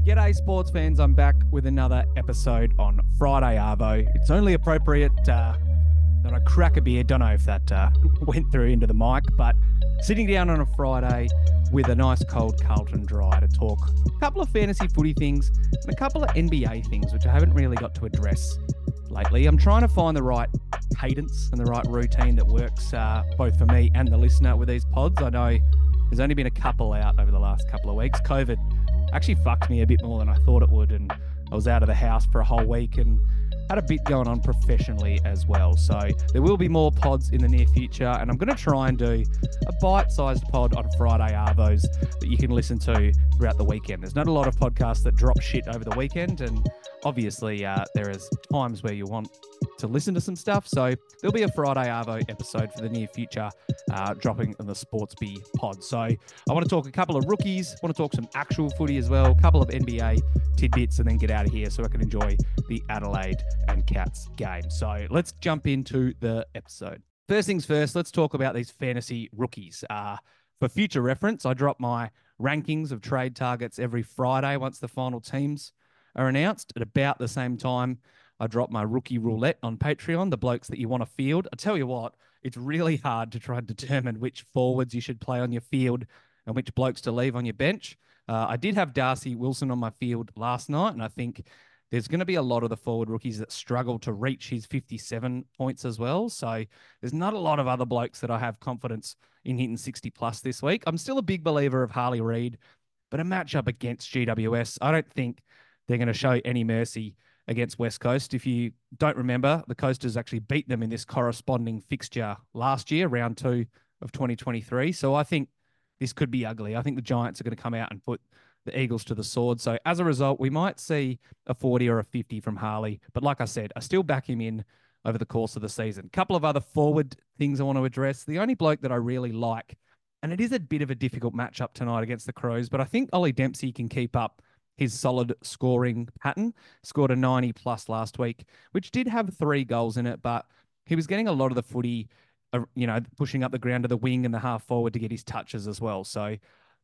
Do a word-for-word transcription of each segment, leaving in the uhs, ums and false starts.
G'day, sports fans. I'm back with another episode on Friday Arvo. It's only appropriate uh, that I crack a beer. Don't know if that uh, went through into the mic, but sitting down on a Friday with a nice cold Carlton Dry to talk a couple of fantasy footy things and a couple of N B A things, which I haven't really got to address lately. I'm trying to find the right cadence and the right routine that works uh, both for me and the listener with these pods. I know there's only been a couple out over the last couple of weeks. COVID actually fucked me a bit more than I thought it would, and I was out of the house for a whole week and had a bit going on professionally as well. So there will be more pods in the near future, and I'm going to try and do a bite-sized pod on Friday Arvos that you can listen to throughout the weekend. There's not a lot of podcasts that drop shit over the weekend, and obviously uh, there is times where you want to listen to some stuff. So there'll be a Friday Arvo episode for the near future uh, dropping in the Sportsby pod. So I want to talk a couple of rookies, want to talk some actual footy as well, a couple of N B A tidbits, and then get out of here so I can enjoy the Adelaide and Cats game. So let's jump into the episode. First things first, let's talk about these fantasy rookies. Uh, for future reference, I drop my rankings of trade targets every Friday once the final teams are announced. At about the same time, I drop my rookie roulette on Patreon, the blokes that you want to field. I tell you what, it's really hard to try and determine which forwards you should play on your field and which blokes to leave on your bench. Uh, I did have Darcy Wilson on my field last night, and I think there's going to be a lot of the forward rookies that struggle to reach his fifty-seven points as well. So there's not a lot of other blokes that I have confidence in hitting sixty plus this week. I'm still a big believer of Harley Reid, but a matchup against G W S, I don't think they're going to show any mercy against West Coast. If you don't remember, the Coasters actually beat them in this corresponding fixture last year, round two of twenty twenty-three. So I think this could be ugly. I think the Giants are going to come out and put the Eagles to the sword. So as a result, we might see a forty or a fifty from Harley. But like I said, I still back him in over the course of the season. A couple of other forward things I want to address. The only bloke that I really like, and it is a bit of a difficult matchup tonight against the Crows, but I think Ollie Dempsey can keep up his solid scoring pattern. Scored a ninety plus last week, which did have three goals in it, but he was getting a lot of the footy, uh, you know, pushing up the ground to the wing and the half forward to get his touches as well. So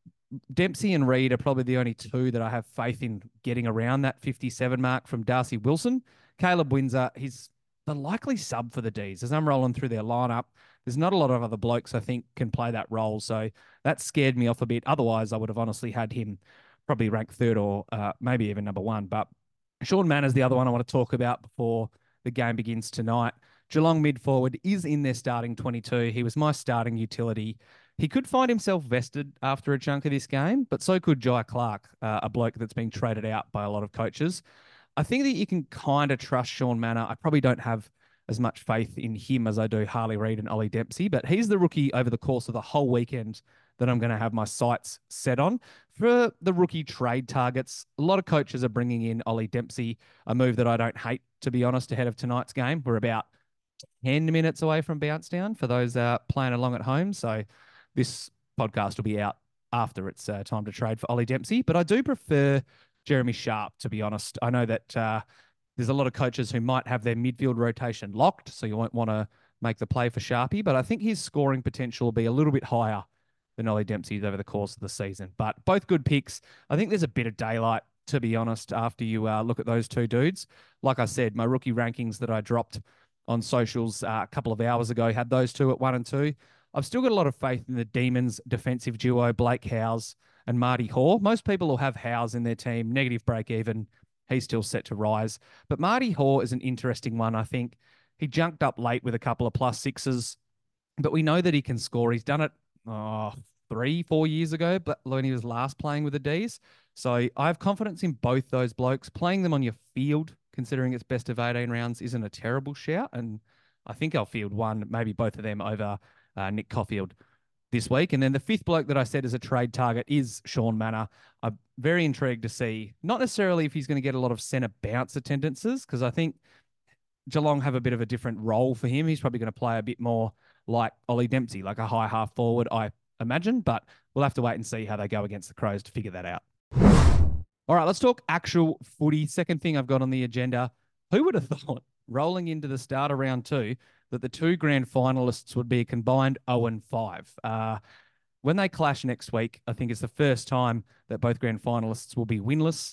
Dempsey and Reid are probably the only two that I have faith in getting around that fifty-seven mark from Darcy Wilson. Caleb Windsor, he's the likely sub for the Ds. As I'm rolling through their lineup, there's not a lot of other blokes I think can play that role. So that scared me off a bit. Otherwise, I would have honestly had him probably ranked third or uh, maybe even number one. But Sean Manners, the other one I want to talk about before the game begins tonight. Geelong mid forward is in their starting twenty-two. He was my starting utility. He could find himself vested after a chunk of this game, but so could Jai Clark, uh, a bloke that's been traded out by a lot of coaches. I think that you can kind of trust Sean Manor. I probably don't have as much faith in him as I do Harley Reid and Ollie Dempsey, but he's the rookie over the course of the whole weekend that I'm going to have my sights set on. For the rookie trade targets, a lot of coaches are bringing in Ollie Dempsey, a move that I don't hate, to be honest, ahead of tonight's game. We're about ten minutes away from bounce down for those uh, playing along at home. So this podcast will be out after it's uh, time to trade for Ollie Dempsey. But I do prefer Jeremy Sharp, to be honest. I know that uh, there's a lot of coaches who might have their midfield rotation locked, so you won't want to make the play for Sharpie. But I think his scoring potential will be a little bit higher than Ollie Dempsey's over the course of the season. But both good picks. I think there's a bit of daylight, to be honest, after you uh, look at those two dudes. Like I said, my rookie rankings that I dropped on socials uh, a couple of hours ago had those two at one and two. I've still got a lot of faith in the Demons defensive duo, Blake Howes and Marty Hoare. Most people will have Howes in their team, negative break even. He's still set to rise. But Marty Hoare is an interesting one, I think. He junked up late with a couple of plus sixes, but we know that he can score. He's done it oh, three, four years ago, but when he was last playing with the Ds. So I have confidence in both those blokes. Playing them on your field, considering it's best of eighteen rounds, isn't a terrible shout. And I think I'll field one, maybe both of them over Uh, Nick Caulfield this week. And then the fifth bloke that I said is a trade target is Sean Manor. I'm very intrigued to see, not necessarily if he's going to get a lot of centre bounce attendances, because I think Geelong have a bit of a different role for him. He's probably going to play a bit more like Ollie Dempsey, like a high half forward, I imagine. But we'll have to wait and see how they go against the Crows to figure that out. All right, let's talk actual footy. Second thing I've got on the agenda. Who would have thought, rolling into the start of round two, that the two grand finalists would be a combined oh and five. Uh, when they clash next week, I think it's the first time that both grand finalists will be winless.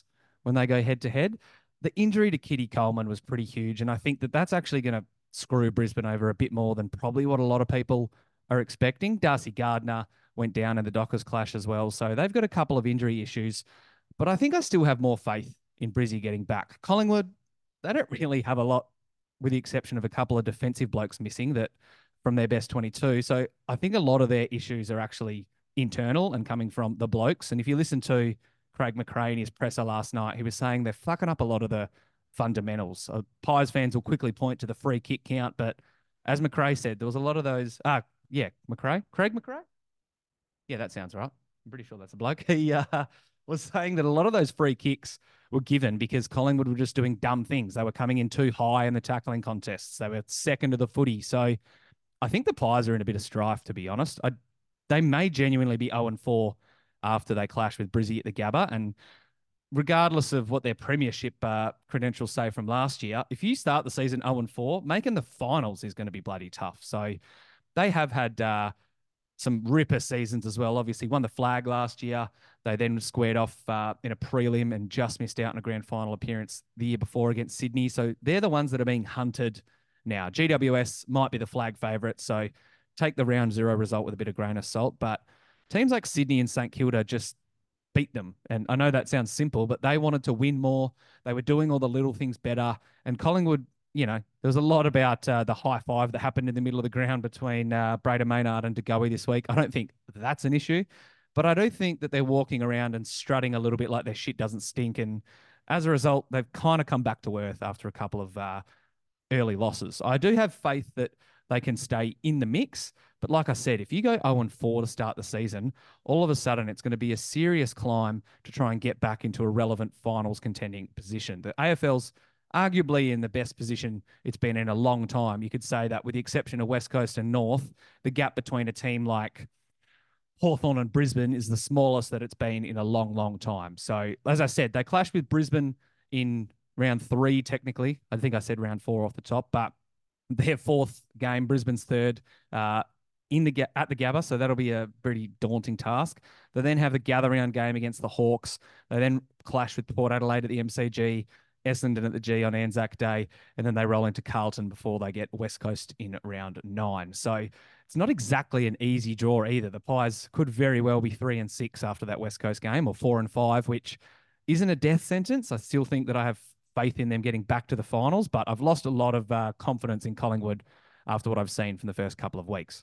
when they go head to head. The injury to Kitty Coleman was pretty huge, and I think that that's actually going to screw Brisbane over a bit more than probably what a lot of people are expecting. Darcy Gardner went down in the Dockers clash as well, so they've got a couple of injury issues. But I think I still have more faith in Brizzy getting back. Collingwood, they don't really have a lot, with the exception of a couple of defensive blokes missing that from their best twenty-two. So I think a lot of their issues are actually internal and coming from the blokes. And if you listen to Craig McRae in his presser last night, he was saying they're fucking up a lot of the fundamentals. Uh, Pies fans will quickly point to the free kick count, but as McRae said, there was a lot of those. Ah, yeah, McRae, Craig McRae. Yeah, that sounds right. I'm pretty sure that's a bloke. He uh, was saying that a lot of those free kicks were given because Collingwood were just doing dumb things. They were coming in too high in the tackling contests. They were second to the footy. So I think the Pies are in a bit of strife, to be honest. I, they may genuinely be oh and four after they clash with Brizzy at the Gabba. And regardless of what their premiership uh, credentials say from last year, if you start the season oh and four, making the finals is going to be bloody tough. So they have had uh, some ripper seasons as well. Obviously, won the flag last year. They then squared off uh, in a prelim and just missed out in a grand final appearance the year before against Sydney. So they're the ones that are being hunted now. G W S might be the flag favourite, so take the round zero result with a bit of grain of salt. But teams like Sydney and St Kilda just beat them. And I know that sounds simple, but they wanted to win more. They were doing all the little things better. And Collingwood, you know, there was a lot about uh, the high five that happened in the middle of the ground between uh, Braden Maynard and De Goey this week. I don't think that's an issue, but I do think that they're walking around and strutting a little bit like their shit doesn't stink. And as a result, they've kind of come back to earth after a couple of uh, early losses. I do have faith that they can stay in the mix. But like I said, if you go oh and four to start the season, all of a sudden it's going to be a serious climb to try and get back into a relevant finals contending position. The A F L's arguably in the best position it's been in a long time. You could say that with the exception of West Coast and North, the gap between a team like Hawthorn and Brisbane is the smallest that it's been in a long, long time. So as I said, they clashed with Brisbane in round three, technically. I think I said round four off the top, but their fourth game, Brisbane's third, uh, in the at the Gabba, so that'll be a pretty daunting task. They then have the gather round game against the Hawks. They then clash with Port Adelaide at the M C G, Essendon at the G on Anzac Day, and then they roll into Carlton before they get West Coast in round nine. So it's not exactly an easy draw either. The Pies could very well be three and six after that West Coast game, or four and five, which isn't a death sentence. I still think that I have faith in them getting back to the finals, but I've lost a lot of uh, confidence in Collingwood after what I've seen from the first couple of weeks.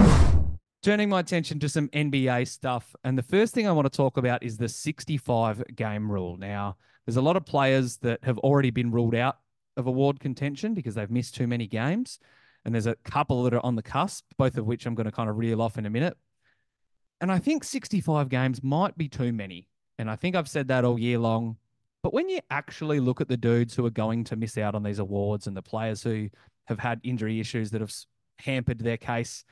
Turning my attention to some N B A stuff, and the first thing I want to talk about is the sixty-five game rule. Now, there's a lot of players that have already been ruled out of award contention because they've missed too many games, and there's a couple that are on the cusp, both of which I'm going to kind of reel off in a minute. And I think sixty-five games might be too many, and I think I've said that all year long. But when you actually look at the dudes who are going to miss out on these awards and the players who have had injury issues that have hampered their case,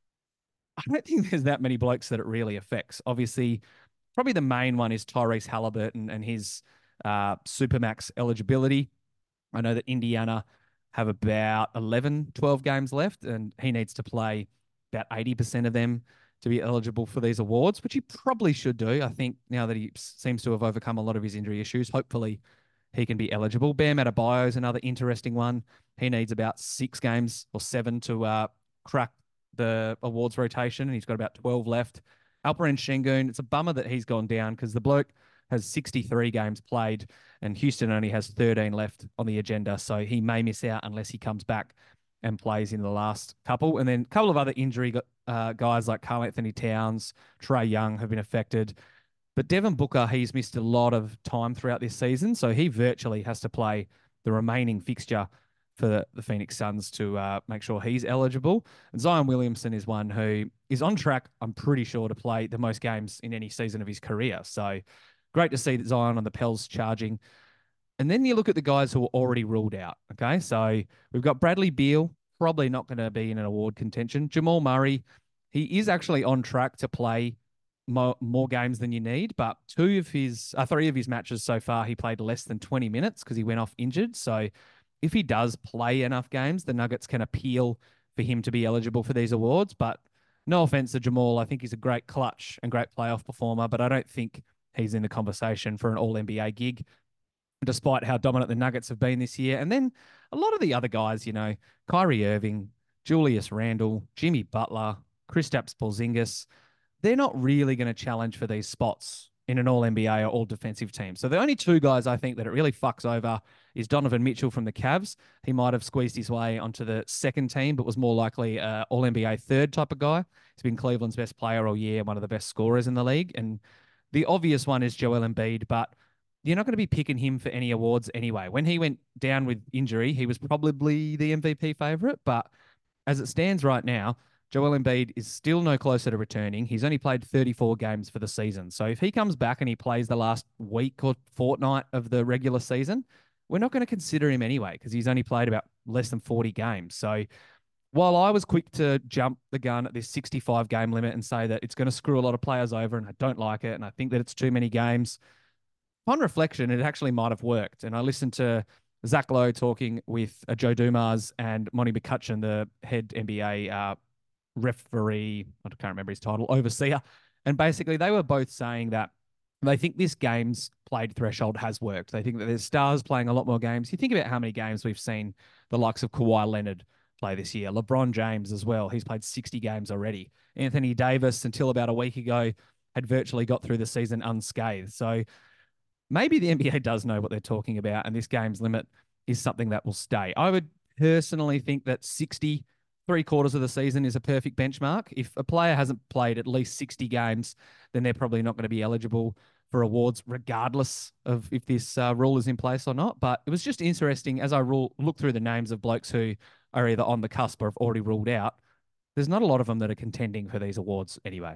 I don't think there's that many blokes that it really affects. Obviously, probably the main one is Tyrese Halliburton and his uh, Supermax eligibility. I know that Indiana have about eleven, twelve games left, and he needs to play about eighty percent of them to be eligible for these awards, which he probably should do. I think now that he seems to have overcome a lot of his injury issues, hopefully he can be eligible. Bam Adebayo is another interesting one. He needs about six games or seven to uh, crack the awards rotation, and he's got about twelve left. Alperen Sengun, it's a bummer that he's gone down because the bloke has sixty-three games played, and Houston only has thirteen left on the agenda, so he may miss out unless he comes back and plays in the last couple. And then a couple of other injury uh, guys like Karl Anthony Towns, Trae Young have been affected. But Devin Booker, he's missed a lot of time throughout this season, so he virtually has to play the remaining fixture for the, the Phoenix Suns to uh, make sure he's eligible. And Zion Williamson is one who is on track, I'm pretty sure, to play the most games in any season of his career. So great to see that Zion on the Pels charging. And then you look at the guys who are already ruled out. Okay, so we've got Bradley Beal, probably not going to be in an award contention. Jamal Murray, he is actually on track to play more, more games than you need, but two of his, uh, three of his matches so far, he played less than twenty minutes because he went off injured. So if he does play enough games, the Nuggets can appeal for him to be eligible for these awards. But no offense to Jamal, I think he's a great clutch and great playoff performer, but I don't think he's in the conversation for an All N B A gig. despite how dominant the Nuggets have been this year. And then a lot of the other guys, you know, Kyrie Irving, Julius Randle, Jimmy Butler, Kristaps Porzingis, they're not really going to challenge for these spots in an all N B A or all defensive team. So the only two guys I think that it really fucks over is Donovan Mitchell from the Cavs. He might have squeezed his way onto the second team, but was more likely a all N B A third type of guy. He's been Cleveland's best player all year, one of the best scorers in the league. And the obvious one is Joel Embiid, but you're not going to be picking him for any awards anyway. When he went down with injury, he was probably the M V P favorite, but as it stands right now, Joel Embiid is still no closer to returning. He's only played thirty-four games for the season. So if he comes back and he plays the last week or fortnight of the regular season, we're not going to consider him anyway because he's only played about less than forty games. So while I was quick to jump the gun at this sixty-five game limit and say that it's going to screw a lot of players over and I don't like it and I think that it's too many games, upon reflection, it actually might have worked. And I listened to Zach Lowe talking with uh, Joe Dumas and Monty McCutcheon, the head N B A uh, referee, I can't remember his title, overseer. And basically, they were both saying that they think this game's played threshold has worked. They think that there's stars playing a lot more games. You think about how many games we've seen the likes of Kawhi Leonard play this year, LeBron James as well. He's played sixty games already. Anthony Davis, until about a week ago, had virtually got through the season unscathed. So maybe the N B A does know what they're talking about, and this game's limit is something that will stay. I would personally think that sixty, three quarters of the season is a perfect benchmark. If a player hasn't played at least sixty games, then they're probably not going to be eligible for awards, regardless of if this uh, rule is in place or not. But it was just interesting as I rule, look through the names of blokes who are either on the cusp or have already ruled out. There's not a lot of them that are contending for these awards anyway.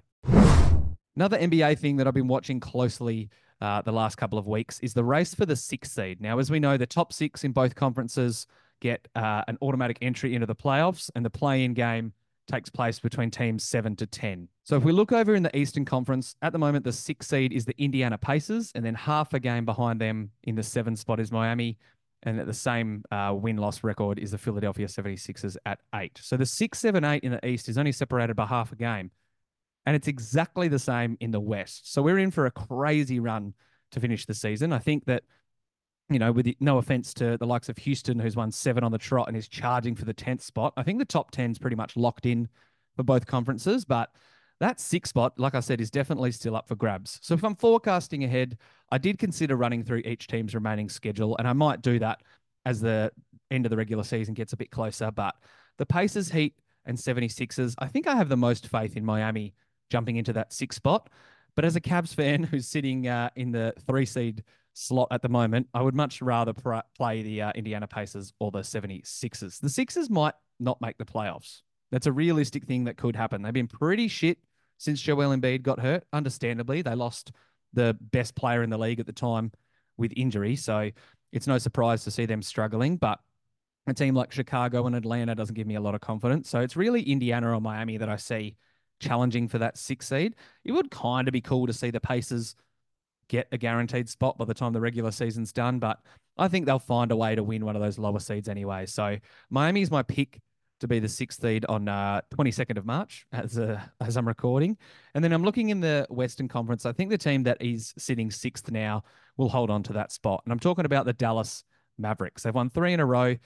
Another N B A thing that I've been watching closely uh, the last couple of weeks is the race for the sixth seed. Now, as we know, the top six in both conferences get uh, an automatic entry into the playoffs, and the play-in game takes place between teams seven to ten. So if we look over in the Eastern Conference, at the moment, the sixth seed is the Indiana Pacers, and then half a game behind them in the seventh spot is Miami, and at the same uh, win-loss record is the Philadelphia seventy-sixers at eight. So the six, seven, eight in the East is only separated by half a game. And it's exactly the same in the West. So we're in for a crazy run to finish the season. I think that, you know, with the, no offense to the likes of Houston, who's won seven on the trot and is charging for the tenth spot, I think the top ten is pretty much locked in for both conferences. But that sixth spot, like I said, is definitely still up for grabs. So if I'm forecasting ahead, I did consider running through each team's remaining schedule, and I might do that as the end of the regular season gets a bit closer. But the Pacers, Heat, and seventy-sixers, I think I have the most faith in Miami jumping into that sixth spot. But as a Cavs fan who's sitting uh, in the three seed slot at the moment, I would much rather pr- play the uh, Indiana Pacers or the seventy-sixers. The Sixers might not make the playoffs. That's a realistic thing that could happen. They've been pretty shit since Joel Embiid got hurt. Understandably, they lost the best player in the league at the time with injury. So it's no surprise to see them struggling. But a team like Chicago and Atlanta doesn't give me a lot of confidence. So it's really Indiana or Miami that I see challenging for that sixth seed. It would kind of be cool to see the Pacers get a guaranteed spot by the time the regular season's done, but I think they'll find a way to win one of those lower seeds anyway. So Miami is my pick to be the sixth seed on uh, twenty-second of March as uh, as I'm recording. And then I'm looking in the Western Conference. I think the team that is sitting sixth now will hold on to that spot. And I'm talking about the Dallas Mavericks. They've won three in a row.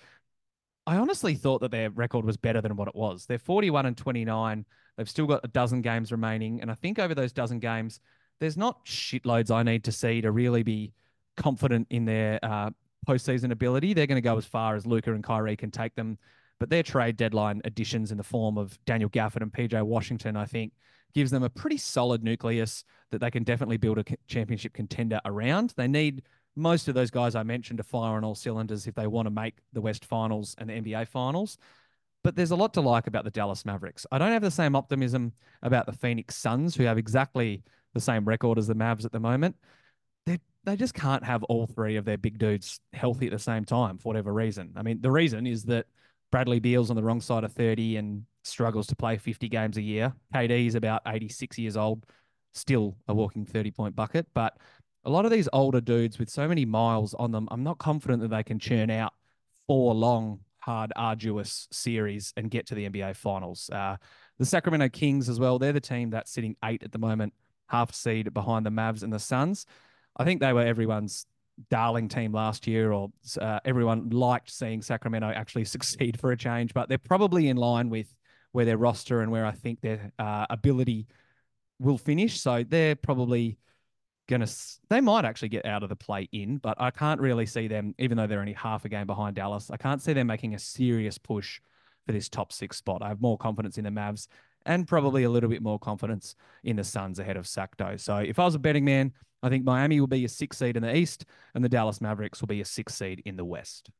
I honestly thought that their record was better than what it was. They're forty-one and twenty-nine. They've still got a dozen games remaining. And I think over those dozen games, there's not shitloads I need to see to really be confident in their uh, postseason ability. They're going to go as far as Luka and Kyrie can take them. But their trade deadline additions in the form of Daniel Gafford and P J Washington, I think, gives them a pretty solid nucleus that they can definitely build a championship contender around. They need most of those guys I mentioned to fire on all cylinders if they want to make the West Finals and the N B A Finals. But there's a lot to like about the Dallas Mavericks. I don't have the same optimism about the Phoenix Suns, who have exactly the same record as the Mavs at the moment. They they just can't have all three of their big dudes healthy at the same time for whatever reason. I mean, the reason is that Bradley Beal's on the wrong side of thirty and struggles to play fifty games a year. K D is about eighty-six years old, still a walking thirty-point bucket. But a lot of these older dudes with so many miles on them, I'm not confident that they can churn out four long, hard, arduous series and get to the N B A Finals. Uh, the Sacramento Kings as well, they're the team that's sitting eight at the moment, half seed behind the Mavs and the Suns. I think they were everyone's darling team last year, or uh, everyone liked seeing Sacramento actually succeed for a change, but they're probably in line with where their roster and where I think their uh, ability will finish. So they're probably going to, they might actually get out of the play in, but I can't really see them, even though they're only half a game behind Dallas, I can't see them making a serious push for this top six spot. I have more confidence in the Mavs and probably a little bit more confidence in the Suns ahead of Sacto. So if I was a betting man, I think Miami will be a six seed in the East and the Dallas Mavericks will be a six seed in the West.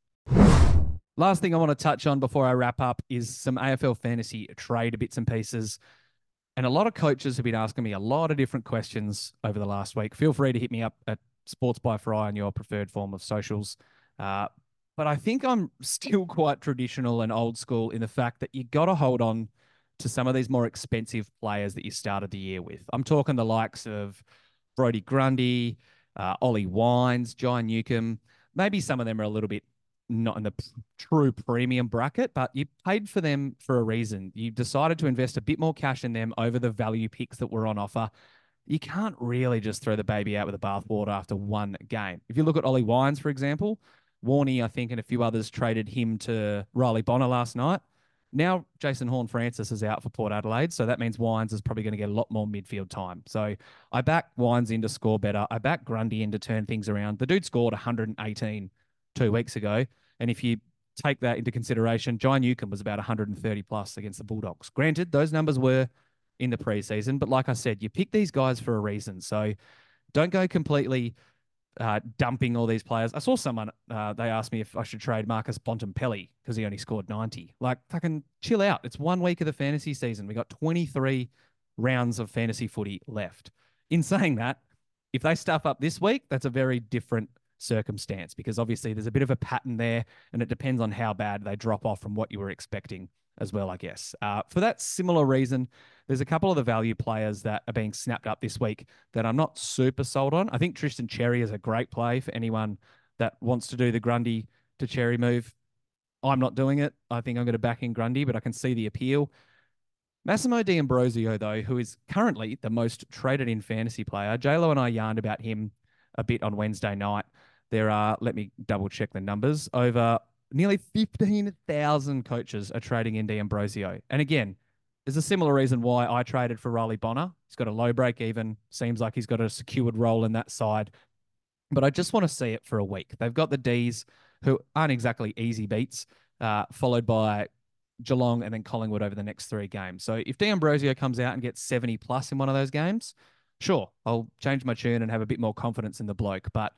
Last thing I want to touch on before I wrap up is some A F L fantasy trade bits and pieces. And a lot of coaches have been asking me a lot of different questions over the last week. Feel free to hit me up at Sports by Fry on your preferred form of socials. Uh, but I think I'm still quite traditional and old school in the fact that you got to hold on to some of these more expensive players that you started the year with. I'm talking the likes of Brody Grundy, uh, Ollie Wines, Jai Newcomb. Maybe some of them are a little bit not in the p- true premium bracket, but you paid for them for a reason. You decided to invest a bit more cash in them over the value picks that were on offer. You can't really just throw the baby out with the bathwater after one game. If you look at Ollie Wines, for example, Warney, I think, and a few others traded him to Riley Bonner last night. Now, Jason Horne-Francis is out for Port Adelaide, so that means Wines is probably going to get a lot more midfield time. So I back Wines in to score better. I back Grundy in to turn things around. The dude scored one hundred eighteen two weeks ago, and if you take that into consideration, Jai Newcomb was about one hundred thirty plus against the Bulldogs. Granted, those numbers were in the preseason, but like I said, you pick these guys for a reason. So don't go completely uh, dumping all these players. I saw someone, uh, they asked me if I should trade Marcus Bontempelli because he only scored ninety. Like, fucking chill out. It's one week of the fantasy season. We got twenty-three rounds of fantasy footy left. In saying that, if they stuff up this week, that's a very different circumstance because obviously there's a bit of a pattern there and it depends on how bad they drop off from what you were expecting as well, I guess. Uh, for that similar reason, there's a couple of the value players that are being snapped up this week that I'm not super sold on. I think Tristan Cherry is a great play for anyone that wants to do the Grundy to Cherry move. I'm not doing it. I think I'm going to back in Grundy, but I can see the appeal. Massimo D'Ambrosio, though, who is currently the most traded in fantasy player, J-Lo and I yarned about him a bit on Wednesday night. There are, let me double check the numbers, over nearly fifteen thousand coaches are trading in D'Ambrosio. And again, there's a similar reason why I traded for Riley Bonner. He's got a low break even, seems like he's got a secured role in that side. But I just want to see it for a week. They've got the D's, who aren't exactly easy beats, uh, followed by Geelong and then Collingwood over the next three games. So if D'Ambrosio comes out and gets seventy plus in one of those games, sure, I'll change my tune and have a bit more confidence in the bloke. But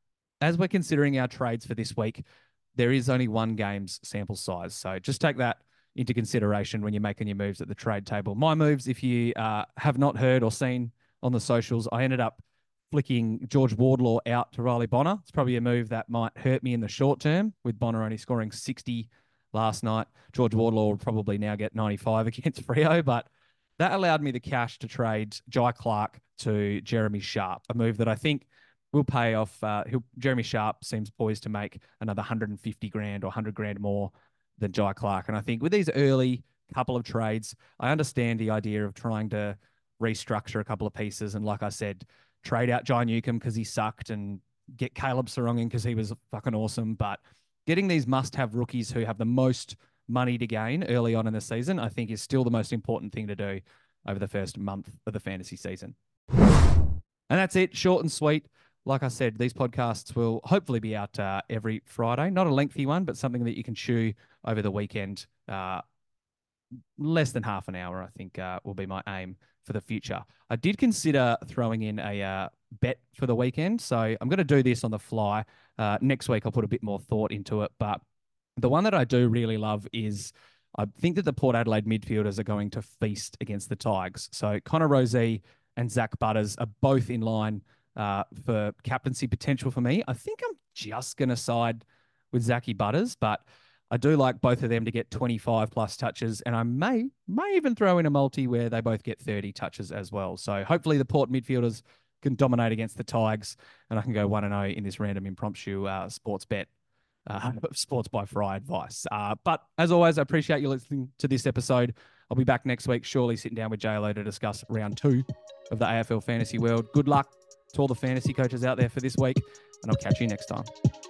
as we're considering our trades for this week, there is only one game's sample size. So just take that into consideration when you're making your moves at the trade table. My moves, if you uh, have not heard or seen on the socials, I ended up flicking George Wardlaw out to Riley Bonner. It's probably a move that might hurt me in the short term, with Bonner only scoring sixty last night. George Wardlaw will probably now get ninety-five against Freo, but that allowed me the cash to trade Jai Clark to Jeremy Sharp, a move that I think will pay off. Uh, Jeremy Sharp seems poised to make another one hundred fifty grand or one hundred grand more than Jai Clark. And I think with these early couple of trades, I understand the idea of trying to restructure a couple of pieces. And like I said, trade out Jai Newcomb because he sucked and get Caleb Sarong in because he was fucking awesome. But getting these must-have rookies who have the most money to gain early on in the season, I think is still the most important thing to do over the first month of the fantasy season. And that's it. Short and sweet. Like I said, these podcasts will hopefully be out uh, every Friday. Not a lengthy one, but something that you can chew over the weekend. Uh, less than half an hour, I think, uh, will be my aim for the future. I did consider throwing in a uh, bet for the weekend, so I'm going to do this on the fly. Uh, next week, I'll put a bit more thought into it, but the one that I do really love is I think that the Port Adelaide midfielders are going to feast against the Tigers. So Connor Rozee and Zach Butters are both in line uh, for captaincy potential for me. I think I'm just going to side with Zachy Butters, but I do like both of them to get twenty-five plus touches, and I may may even throw in a multi where they both get thirty touches as well. So hopefully the Port midfielders can dominate against the Tigers, and I can go one and oh in this random impromptu uh, sports bet, uh, sports by Fry advice. Uh, but as always, I appreciate you listening to this episode. I'll be back next week, surely sitting down with J-Lo to discuss round two of the A F L fantasy world. Good luck to all the fantasy coaches out there for this week, and I'll catch you next time.